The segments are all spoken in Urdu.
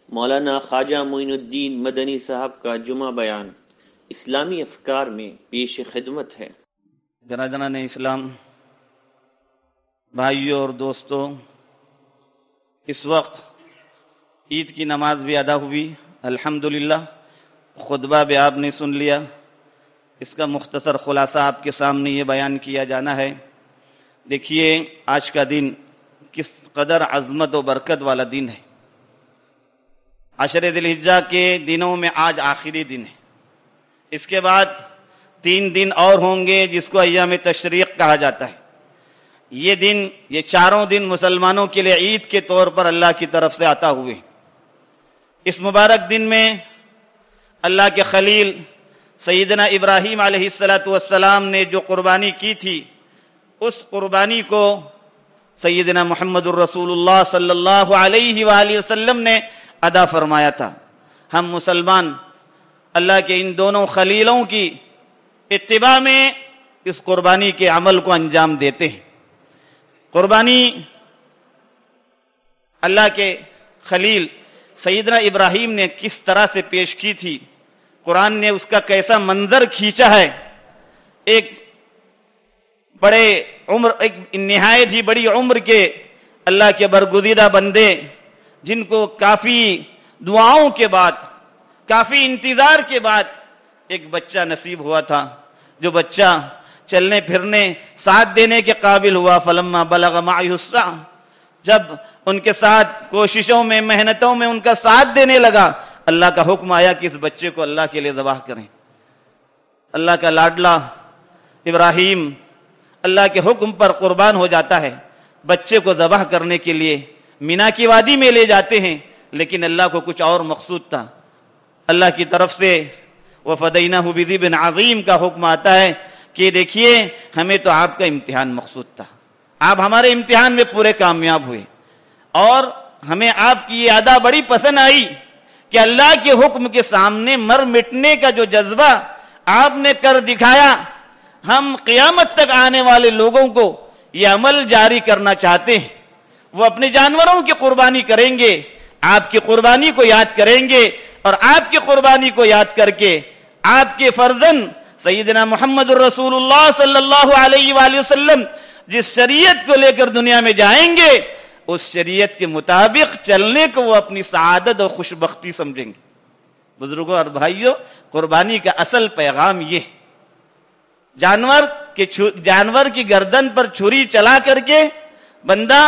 مولانا خواجہ معین الدین مدنی صاحب کا جمعہ بیان اسلامی افکار میں پیش خدمت ہے۔ برادران اسلام، بھائیوں اور دوستوں، اس وقت عید کی نماز بھی ادا ہوئی الحمدللہ، خطبہ بھی آپ نے سن لیا۔ اس کا مختصر خلاصہ آپ کے سامنے یہ بیان کیا جانا ہے۔ دیکھیے آج کا دن کس قدر عظمت و برکت والا دن ہے۔ عشر ذی الحجہ کے دنوں میں آج آخری دن ہے۔ اس کے بعد 3 دن اور ہوں گے جس کو ایام تشریق کہا جاتا ہے۔ یہ دن، یہ چاروں دن مسلمانوں کے لیے عید کے طور پر اللہ کی طرف سے عطا ہوئے۔ اس مبارک دن میں اللہ کے خلیل سیدنا ابراہیم علیہ السلام نے جو قربانی کی تھی، اس قربانی کو سیدنا محمد الرسول اللہ صلی اللہ علیہ وآلہ وسلم نے ادا فرمایا تھا۔ ہم مسلمان اللہ کے ان دونوں خلیلوں کی اتباع میں اس قربانی کے عمل کو انجام دیتے ہیں۔ قربانی اللہ کے خلیل سیدنا ابراہیم نے کس طرح سے پیش کی تھی، قرآن نے اس کا کیسا منظر کھینچا ہے۔ ایک نہایت ہی بڑی عمر کے اللہ کے برگزیدہ بندے، جن کو کافی دعاؤں کے بعد، کافی انتظار کے بعد ایک بچہ نصیب ہوا تھا، جو بچہ چلنے پھرنے ساتھ دینے کے قابل ہوا۔ فلما بلغ معه السعی، جب ان کے ساتھ کوششوں میں، محنتوں میں ان کا ساتھ دینے لگا، اللہ کا حکم آیا کہ اس بچے کو اللہ کے لیے ذبح کریں۔ اللہ کا لاڈلا ابراہیم اللہ کے حکم پر قربان ہو جاتا ہے۔ بچے کو ذبح کرنے کے لیے مینا کی وادی میں لے جاتے ہیں، لیکن اللہ کو کچھ اور مقصود تھا۔ اللہ کی طرف سے وَفَدَيْنَاهُ بِذِبْحٍ عَظِيمٍ کا حکم آتا ہے کہ دیکھیے ہمیں تو آپ کا امتحان مقصود تھا، آپ ہمارے امتحان میں پورے کامیاب ہوئے، اور ہمیں آپ کی یہ ادا بڑی پسند آئی کہ اللہ کے حکم کے سامنے مر مٹنے کا جو جذبہ آپ نے کر دکھایا۔ ہم قیامت تک آنے والے لوگوں کو یہ عمل جاری کرنا چاہتے ہیں۔ وہ اپنے جانوروں کی قربانی کریں گے، آپ کی قربانی کو یاد کریں گے، اور آپ کی قربانی کو یاد کر کے آپ کے فرزند سیدنا محمد الرسول اللہ صلی اللہ علیہ وآلہ وسلم جس شریعت کو لے کر دنیا میں جائیں گے، اس شریعت کے مطابق چلنے کو وہ اپنی سعادت اور خوشبختی سمجھیں گے۔ بزرگوں اور بھائیوں، قربانی کا اصل پیغام یہ ہے۔ جانور کی گردن پر چھری چلا کر کے بندہ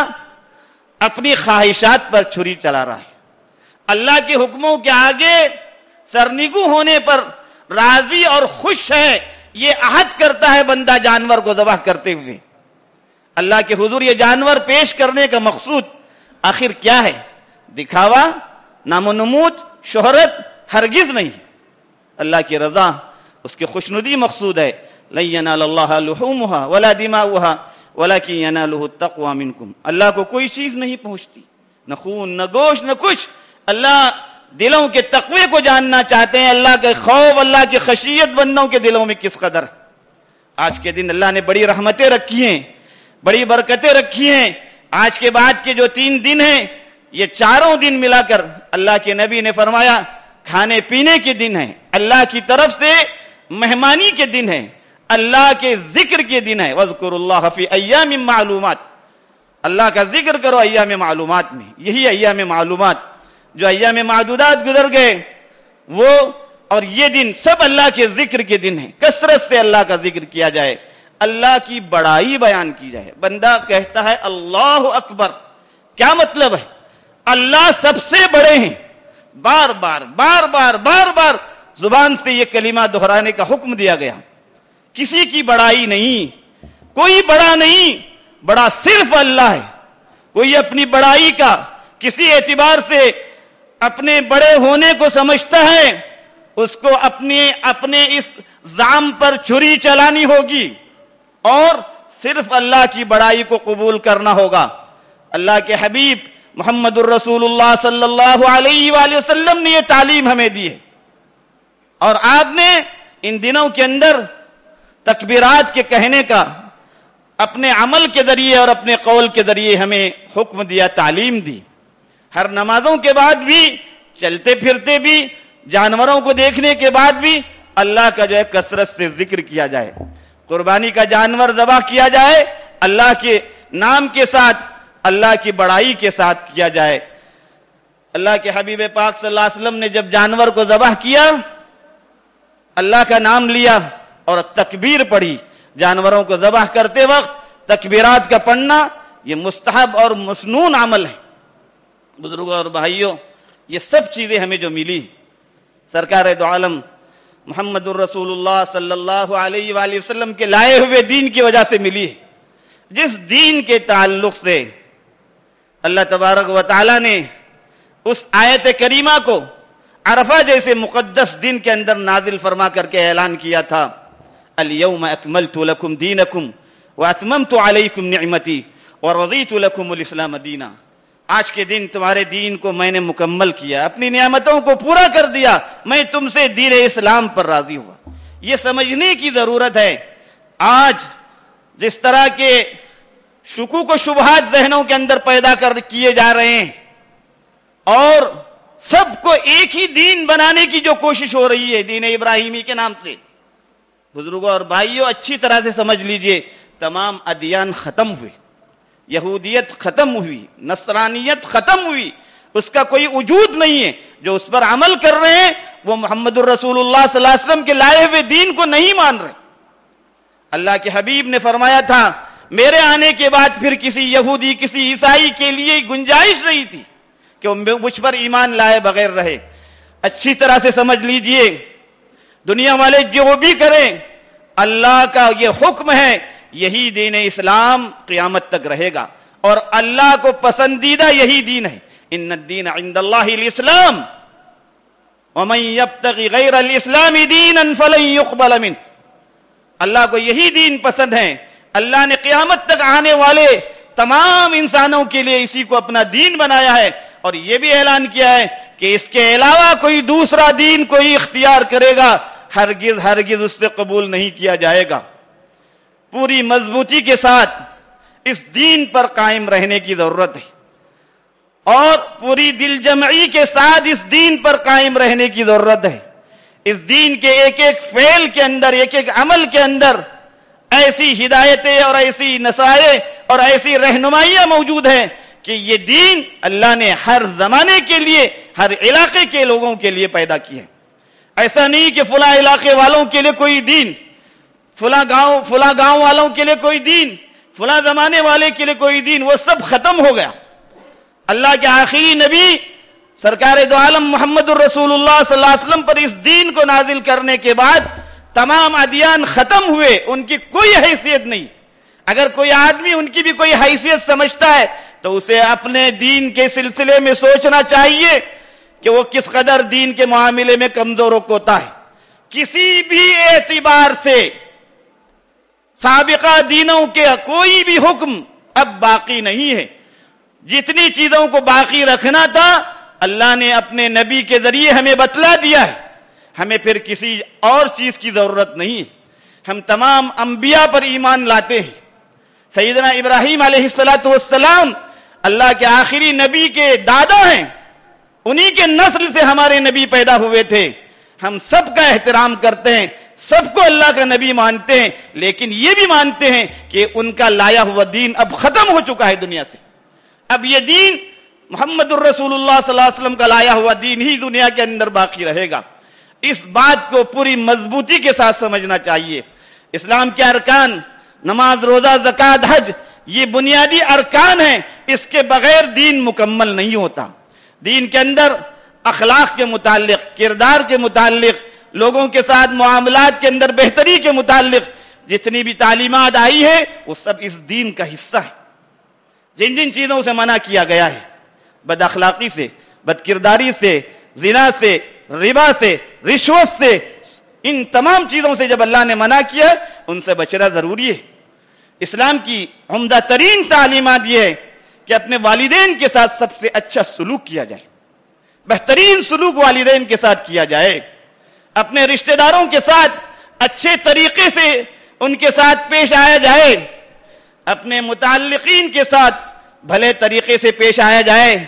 اپنی خواہشات پر چھری چلا رہا ہے۔ اللہ کے حکموں کے آگے سرنگو ہونے پر راضی اور خوش ہے، یہ عہد کرتا ہے بندہ جانور کو ذبح کرتے ہوئے۔ اللہ کے حضور یہ جانور پیش کرنے کا مقصود آخر کیا ہے؟ دکھاوا، نام و نمود، شہرت ہرگز نہیں۔ اللہ کی رضا، اس کی خوشنودی مقصود ہے۔ لن ینال اللہ لحومها ولا دماؤها ولكن يناله التقوى منكم۔ اللہ کو کوئی چیز نہیں پہنچتی، نہ خون، نہ گوشت، نہ کچھ۔ اللہ دلوں کے تقوی کو جاننا چاہتے ہیں، اللہ کے خوف، اللہ کی خشیت بندوں کے دلوں میں کس قدر۔ آج کے دن اللہ نے بڑی رحمتیں رکھی ہیں، بڑی برکتیں رکھی ہیں۔ آج کے بعد کے جو 3 دن ہیں، یہ چاروں دن ملا کر اللہ کے نبی نے فرمایا کھانے پینے کے دن ہیں، اللہ کی طرف سے مہمانی کے دن ہیں، اللہ کے ذکر کے دن ہے۔ وَاذْكُرُوا اللَّهَ فِي أَيَّامٍ مَّعْلُومَاتٍ، اللہ کا ذکر کرو ایام معلومات میں۔ یہی ایام معلومات جو ایام معدودات گزر گئے، وہ اور یہ دن سب اللہ کے ذکر کے دن ہیں۔ کثرت سے اللہ کا ذکر کیا جائے، اللہ کی بڑائی بیان کی جائے۔ بندہ کہتا ہے اللہ اکبر، کیا مطلب ہے؟ اللہ سب سے بڑے ہیں۔ بار بار بار بار بار بار زبان سے یہ کلمہ دہرانے کا حکم دیا گیا۔ کسی کی بڑائی نہیں، کوئی بڑا نہیں، بڑا صرف اللہ ہے۔ کوئی اپنی بڑائی کا کسی اعتبار سے اپنے بڑے ہونے کو سمجھتا ہے، اس کو اپنے اس زعم پر چھری چلانی ہوگی اور صرف اللہ کی بڑائی کو قبول کرنا ہوگا۔ اللہ کے حبیب محمد الرسول اللہ صلی اللہ علیہ وآلہ وسلم نے یہ تعلیم ہمیں دی ہے، اور آپ نے ان دنوں کے اندر تکبیرات کے کہنے کا اپنے عمل کے ذریعے اور اپنے قول کے ذریعے ہمیں حکم دیا، تعلیم دی۔ ہر نمازوں کے بعد بھی چلتے پھرتے بھی جانوروں کو دیکھنے کے بعد بھی اللہ کا جو ہے کثرت سے ذکر کیا جائے، قربانی کا جانور ذبح کیا جائے اللہ کے نام کے ساتھ، اللہ کی بڑائی کے ساتھ کیا جائے۔ اللہ کے حبیب پاک صلی اللہ علیہ وسلم نے جب جانور کو ذبح کیا، اللہ کا نام لیا اور تکبیر پڑھی۔ جانوروں کو ذبح کرتے وقت تکبیرات کا پڑھنا یہ مستحب اور مسنون عمل ہے۔ بزرگوں اور بھائیوں، یہ سب چیزیں ہمیں جو ملی سرکار دو عالم محمد الرسول اللہ صلی اللہ علیہ وآلہ وسلم کے لائے ہوئے دین کی وجہ سے ملی ہے، جس دین کے تعلق سے اللہ تبارک و تعالی نے اس آیت کریمہ کو عرفہ جیسے مقدس دن کے اندر نازل فرما کر کے اعلان کیا تھا، الیوم اکملت لکم دینکم واتممت علیکم نعمتی ورضیت لکم الاسلام دینا۔ آج کے دن تمہارے دین کو میں نے مکمل کیا، اپنی نعمتوں کو پورا کر دیا، میں تم سے دین اسلام پر راضی ہوا۔ یہ سمجھنے کی ضرورت ہے، آج جس طرح کے شکوک و شبہات ذہنوں کے اندر پیدا کیے جا رہے ہیں اور سب کو ایک ہی دین بنانے کی جو کوشش ہو رہی ہے دین ابراہیمی کے نام سے، بزرگوں اور بھائیوں اچھی طرح سے سمجھ لیجئے، تمام ادیان ختم ہوئے، یہودیت ختم ہوئی، نصرانیت ختم ہوئی، اس کا کوئی وجود نہیں ہے۔ جو اس پر عمل کر رہے ہیں وہ محمد الرسول اللہ صلی اللہ علیہ وسلم کے لائے ہوئے دین کو نہیں مان رہے۔ اللہ کے حبیب نے فرمایا تھا میرے آنے کے بعد پھر کسی یہودی کسی عیسائی کے لیے گنجائش نہیں تھی کہ وہ مجھ پر ایمان لائے بغیر رہے۔ اچھی طرح سے سمجھ لیجئے، دنیا والے جو بھی کریں، اللہ کا یہ حکم ہے، یہی دین اسلام قیامت تک رہے گا اور اللہ کو پسندیدہ یہی دین ہے۔ ان الدین عند اللہ الاسلام ومن یبتغی غیر الاسلام دینا فلن یقبل منہ۔ اللہ کو یہی دین پسند ہے، اللہ نے قیامت تک آنے والے تمام انسانوں کے لیے اسی کو اپنا دین بنایا ہے، اور یہ بھی اعلان کیا ہے کہ اس کے علاوہ کوئی دوسرا دین کوئی اختیار کرے گا ہرگز ہرگز اس سے قبول نہیں کیا جائے گا۔ پوری مضبوطی کے ساتھ اس دین پر قائم رہنے کی ضرورت ہے اور پوری دل جمعی کے ساتھ اس دین پر قائم رہنے کی ضرورت ہے۔ اس دین کے ایک ایک فعل کے اندر، ایک ایک عمل کے اندر ایسی ہدایتیں اور ایسی نصائح اور ایسی رہنمائیاں موجود ہیں کہ یہ دین اللہ نے ہر زمانے کے لیے، ہر علاقے کے لوگوں کے لیے پیدا کیا ہے۔ ایسا نہیں کہ فلاں علاقے والوں کے لیے کوئی دین، فلاں گاؤں والوں کے لیے کوئی دین، فلاں زمانے والے کے لیے کوئی دین، وہ سب ختم ہو گیا۔ اللہ کے آخری نبی سرکار دو عالم محمد الرسول اللہ صلی اللہ علیہ وسلم پر اس دین کو نازل کرنے کے بعد تمام ادیان ختم ہوئے، ان کی کوئی حیثیت نہیں۔ اگر کوئی آدمی ان کی بھی کوئی حیثیت سمجھتا ہے تو اسے اپنے دین کے سلسلے میں سوچنا چاہیے کہ وہ کس قدر دین کے معاملے میں کمزور و کوتا ہے۔ کسی بھی اعتبار سے سابقہ دینوں کے کوئی بھی حکم اب باقی نہیں ہے۔ جتنی چیزوں کو باقی رکھنا تھا اللہ نے اپنے نبی کے ذریعے ہمیں بتلا دیا ہے، ہمیں پھر کسی اور چیز کی ضرورت نہیں ہے۔ ہم تمام انبیاء پر ایمان لاتے ہیں۔ سیدنا ابراہیم علیہ السلام اللہ کے آخری نبی کے دادا ہیں، انہی کے نسل سے ہمارے نبی پیدا ہوئے تھے۔ ہم سب کا احترام کرتے ہیں، سب کو اللہ کا نبی مانتے ہیں، لیکن یہ بھی مانتے ہیں کہ ان کا لایا ہوا دین اب ختم ہو چکا ہے دنیا سے۔ اب یہ دین محمد الرسول اللہ صلی اللہ علیہ وسلم کا لایا ہوا دین ہی دنیا کے اندر باقی رہے گا۔ اس بات کو پوری مضبوطی کے ساتھ سمجھنا چاہیے۔ اسلام کے ارکان، نماز، روزہ، زکوٰۃ، حج، یہ بنیادی ارکان ہیں، اس کے بغیر دین مکمل نہیں ہوتا۔ دین کے اندر اخلاق کے متعلق، کردار کے متعلق، لوگوں کے ساتھ معاملات کے اندر بہتری کے متعلق جتنی بھی تعلیمات آئی ہے وہ سب اس دین کا حصہ ہے۔ جن جن چیزوں سے منع کیا گیا ہے، بد اخلاقی سے، بد کرداری سے، زنا سے، ربا سے، رشوت سے، ان تمام چیزوں سے جب اللہ نے منع کیا ان سے بچنا ضروری ہے۔ اسلام کی عمدہ ترین تعلیمات یہ ہے کہ اپنے والدین کے ساتھ سب سے اچھا سلوک کیا جائے، بہترین سلوک والدین کے ساتھ کیا جائے، اپنے رشتہ داروں کے ساتھ اچھے طریقے سے ان کے ساتھ پیش آیا جائے، اپنے متعلقین کے ساتھ بھلے طریقے سے پیش آیا جائے،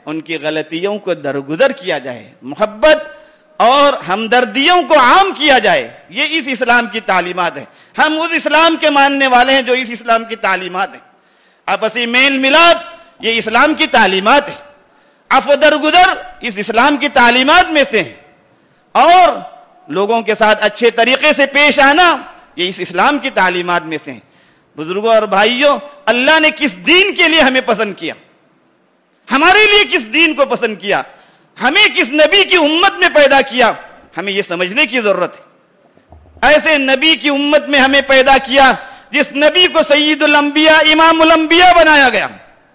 ان کی غلطیوں کو درگزر کیا جائے، محبت اور ہمدردیوں کو عام کیا جائے. یہ اس اسلام کی تعلیمات ہیں. ہم اس اسلام کے ماننے والے ہیں جو اس اسلام کی تعلیمات ہیں. آپسی میل ملاپ یہ اسلام کی تعلیمات ہیں. عفو درگزر اس اسلام کی تعلیمات میں سے ہیں. اور لوگوں کے ساتھ اچھے طریقے سے پیش آنا یہ اس اسلام کی تعلیمات میں سے ہیں. بزرگوں اور بھائیوں، اللہ نے کس دین کے لیے ہمیں پسند کیا؟ ہمارے لیے کس دین کو پسند کیا؟ ہمیں کس نبی کی امت میں پیدا کیا؟ ہمیں یہ سمجھنے کی ضرورت ہے. ایسے نبی کی امت میں ہمیں پیدا کیا جس نبی کو سید الانبیاء امام الانبیاء بنایا گیا.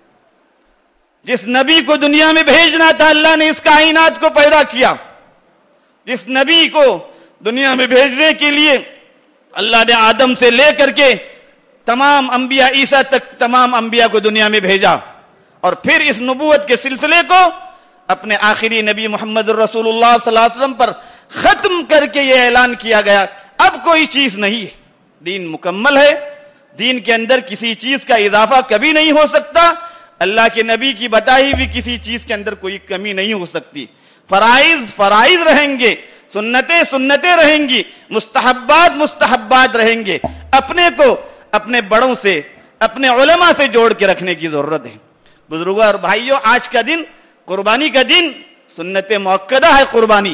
جس نبی کو دنیا میں بھیجنا تھا اللہ نے اس کائنات کو پیدا کیا. جس نبی کو دنیا میں بھیجنے کے لیے اللہ نے آدم سے لے کر کے تمام انبیاء عیسیٰ تک تمام انبیاء کو دنیا میں بھیجا، اور پھر اس نبوت کے سلسلے کو اپنے آخری نبی محمد رسول اللہ صلی اللہ علیہ وسلم پر ختم کر کے یہ اعلان کیا گیا اب کوئی چیز نہیں ہے، دین مکمل ہے، دین کے اندر کسی چیز کا اضافہ کبھی نہیں ہو سکتا، اللہ کے نبی کی بتائی ہوئی کسی چیز کے اندر کوئی کمی نہیں ہو سکتی. فرائض فرائض رہیں گے، سنتیں سنتیں رہیں گی، مستحبات مستحبات رہیں گے. اپنے کو اپنے بڑوں سے اپنے علماء سے جوڑ کے رکھنے کی ضرورت ہے. بزرگوں اور بھائیوں، آج کا دن قربانی کا دن، سنت مؤکدہ ہے قربانی.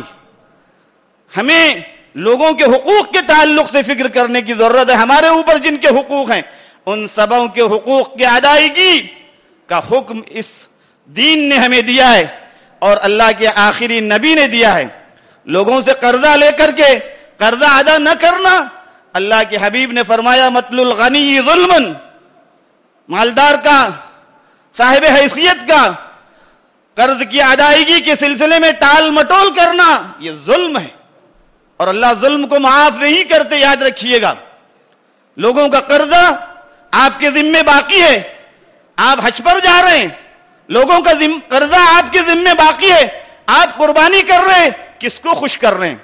ہمیں لوگوں کے حقوق کے تعلق سے فکر کرنے کی ضرورت ہے. ہمارے اوپر جن کے حقوق ہیں ان سبوں کے حقوق کی ادائیگی کا حکم اس دین نے ہمیں دیا ہے اور اللہ کے آخری نبی نے دیا ہے. لوگوں سے قرضہ لے کر کے قرضہ ادا نہ کرنا، اللہ کے حبیب نے فرمایا مطل الغنی ظلم، مالدار کا صاحب حیثیت کا قرض کی ادائیگی کے سلسلے میں ٹال مٹول کرنا یہ ظلم ہے، اور اللہ ظلم کو معاف نہیں کرتے، یاد رکھیے گا. لوگوں کا قرضہ آپ کے ذمے باقی ہے، آپ حج پر جا رہے ہیں، لوگوں کا قرضہ آپ کے ذمے باقی ہے، آپ قربانی کر رہے ہیں، کس کو خوش کر رہے ہیں؟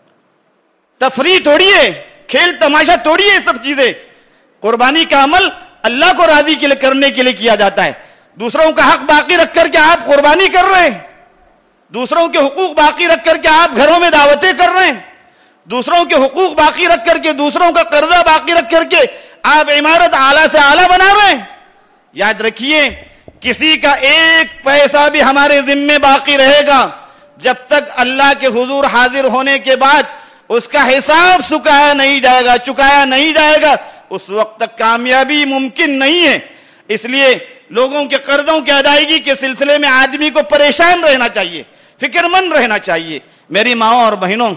تفریح توڑی ہے، کھیل تماشا توڑی ہے. سب چیزیں قربانی کا عمل اللہ کو راضی کے لیے کرنے کے لیے کیا جاتا ہے. دوسروں کا حق باقی رکھ کر کے آپ قربانی کر رہے ہیں، دوسروں کے حقوق باقی رکھ کر کے آپ گھروں میں دعوتیں کر رہے ہیں، دوسروں کے حقوق باقی رکھ کر کے دوسروں کا قرضہ باقی رکھ کر کے آپ عمارت اعلیٰ سے اعلیٰ بنا رہے ہیں. یاد رکھیے کسی کا ایک پیسہ بھی ہمارے ذمے باقی رہے گا جب تک اللہ کے حضور حاضر ہونے کے بعد اس کا حساب چکایا نہیں جائے گا اس وقت تک کامیابی ممکن نہیں ہے. اس لیے لوگوں کے قرضوں کی ادائیگی کے سلسلے میں آدمی کو پریشان رہنا چاہیے، فکر مند رہنا چاہیے. میری ماؤں اور بہنوں،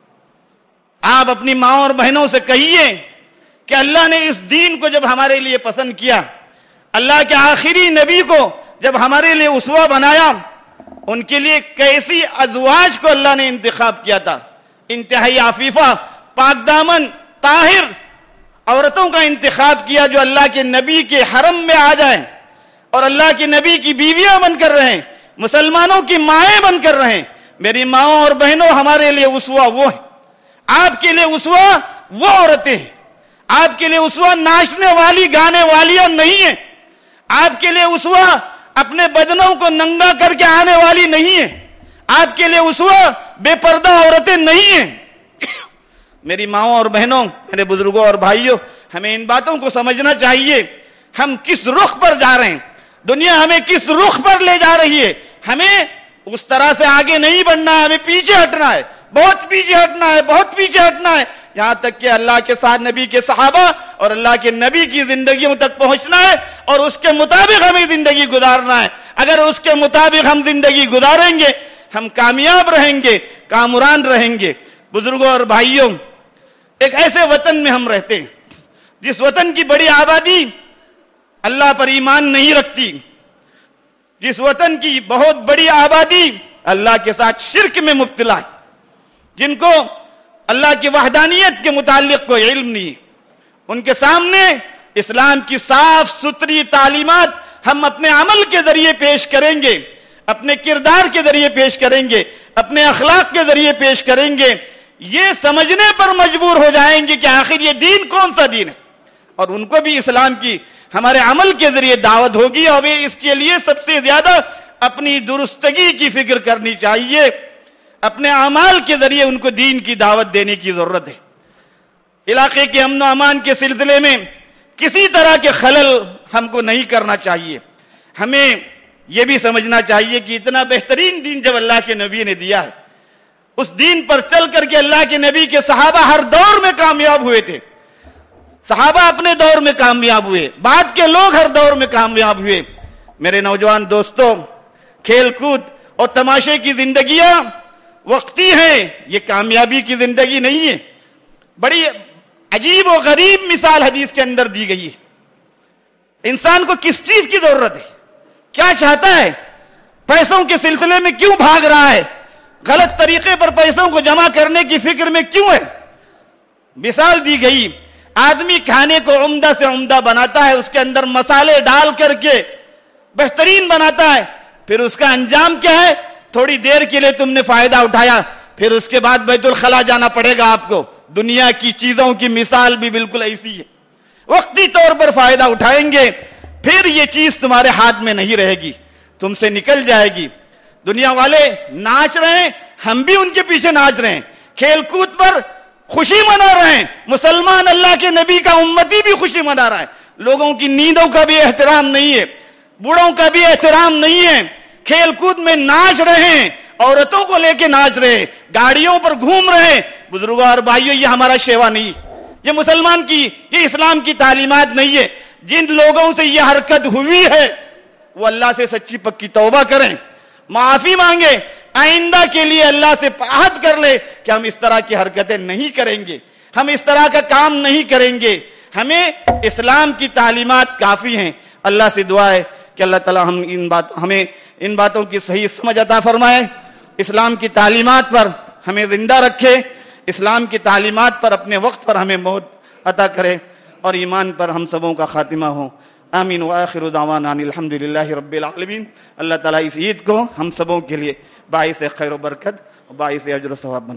آپ اپنی ماؤں اور بہنوں سے کہیے کہ اللہ نے اس دین کو جب ہمارے لیے پسند کیا، اللہ کے آخری نبی کو جب ہمارے لیے اسوہ بنایا، ان کے لیے کیسی ازواج کو اللہ نے انتخاب کیا تھا. انتہائی عفیفہ، پاک دامن، طاہر عورتوں کا انتخاب کیا جو اللہ کے نبی کے حرم میں آ جائیں اور اللہ کے نبی کی بیویاں بن کر رہیں، مسلمانوں کی مائیں بن کر رہیں. میری ماؤں اور بہنوں، ہمارے لیے اسوہ وہ ہے. آپ کے لیے اسوہ وہ عورتیں ہیں. آپ کے لیے اسوہ ناچنے والی گانے والیاں نہیں ہیں. آپ کے لیے اسوہ اپنے بدنوں کو ننگا کر کے آنے والی نہیں ہے. آپ کے لیے اسوہ بے پردہ عورتیں نہیں ہیں. میری ماؤں اور بہنوں، میرے بزرگوں اور بھائیوں، ہمیں ان باتوں کو سمجھنا چاہیے. ہم کس رخ پر جا رہے ہیں، دنیا ہمیں کس رخ پر لے جا رہی ہے. ہمیں اس طرح سے آگے نہیں بڑھنا ہے، ہمیں پیچھے ہٹنا ہے، بہت پیچھے ہٹنا ہے، بہت پیچھے ہٹنا ہے، یہاں تک کہ اللہ کے ساتھ نبی کے صحابہ اور اللہ کے نبی کی زندگیوں تک پہنچنا ہے اور اس کے مطابق ہمیں زندگی گزارنا ہے. اگر اس کے مطابق ہم زندگی گزاریں گے ہم کامیاب رہیں گے، کامران رہیں گے. بزرگوں اور بھائیوں، ایک ایسے وطن میں ہم رہتے ہیں جس وطن کی بڑی آبادی اللہ پر ایمان نہیں رکھتی، جس وطن کی بہت بڑی آبادی اللہ کے ساتھ شرک میں مبتلا ہے، جن کو اللہ کی وحدانیت کے متعلق کوئی علم نہیں. ان کے سامنے اسلام کی صاف ستھری تعلیمات ہم اپنے عمل کے ذریعے پیش کریں گے، اپنے کردار کے ذریعے پیش کریں گے، اپنے اخلاق کے ذریعے پیش کریں گے، یہ سمجھنے پر مجبور ہو جائیں گے کہ آخر یہ دین کون سا دین ہے. اور ان کو بھی اسلام کی ہمارے عمل کے ذریعے دعوت ہوگی، اور اس کے لیے سب سے زیادہ اپنی درستگی کی فکر کرنی چاہیے. اپنے اعمال کے ذریعے ان کو دین کی دعوت دینے کی ضرورت ہے. علاقے کے امن و امان کے سلسلے میں کسی طرح کے خلل ہم کو نہیں کرنا چاہیے. ہمیں یہ بھی سمجھنا چاہیے کہ اتنا بہترین دین جب اللہ کے نبی نے دیا ہے, اس دین پر چل کر کے اللہ کے نبی کے صحابہ ہر دور میں کامیاب ہوئے تھے. صحابہ اپنے دور میں کامیاب ہوئے, بعد کے لوگ ہر دور میں کامیاب ہوئے. میرے نوجوان دوستوں, کھیل کود اور تماشے کی زندگیاں وقتی ہیں, یہ کامیابی کی زندگی نہیں ہے. بڑی عجیب و غریب مثال حدیث کے اندر دی گئی ہے. انسان کو کس چیز کی ضرورت ہے, کیا چاہتا ہے, پیسوں کے سلسلے میں کیوں بھاگ رہا ہے, غلط طریقے پر پیسوں کو جمع کرنے کی فکر میں کیوں ہے. مثال دی گئی, آدمی کھانے کو عمدہ سے عمدہ بناتا ہے, اس کے اندر مسالے ڈال کر کے بہترین بناتا ہے, پھر اس کا انجام کیا ہے, تھوڑی دیر کے لیے تم نے فائدہ اٹھایا, پھر اس کے بعد بیت الخلا جانا پڑے گا آپ کو. دنیا کی چیزوں کی مثال بھی بالکل ایسی ہے, وقتی طور پر فائدہ اٹھائیں گے, پھر یہ چیز تمہارے ہاتھ میں نہیں رہے گی, تم سے نکل جائے گی. دنیا والے ناچ رہے ہیں, ہم بھی ان کے پیچھے ناچ رہے ہیں, کھیل کود پر خوشی منا رہے ہیں. مسلمان اللہ کے نبی کا امتی بھی خوشی منا رہا ہے. لوگوں کی نیندوں کا بھی احترام نہیں ہے, بوڑھوں کا بھی احترام نہیں ہے. کھیل کود میں ناچ رہے ہیں, عورتوں کو لے کے ناچ رہے ہیں, گاڑیوں پر گھوم رہے ہیں. بزرگوں اور بھائیوں, یہ ہمارا شیوا نہیں, یہ مسلمان کی, یہ اسلام کی تعلیمات نہیں ہے. جن لوگوں سے یہ حرکت ہوئی ہے وہ اللہ سے سچی پکی توبہ کریں, معافی مانگے, آئندہ کے لیے اللہ سے عہد کر لے کہ ہم اس طرح کی حرکتیں نہیں کریں گے, ہم اس طرح کا کام نہیں کریں گے. ہمیں اسلام کی تعلیمات کافی ہیں. اللہ سے دعا ہے کہ اللہ تعالی ہمیں ان باتوں کی صحیح سمجھ عطا فرمائے, اسلام کی تعلیمات پر ہمیں زندہ رکھے, اسلام کی تعلیمات پر اپنے وقت پر ہمیں موت عطا کرے, اور ایمان پر ہم سبوں کا خاتمہ ہو. آمین وآخر دعوانا الحمدللہ رب العالمین. اللہ تعالیٰ اس عید کو ہم سبوں کے لیے باعث خیر و برکت, باعث اجر و ثواب بنا.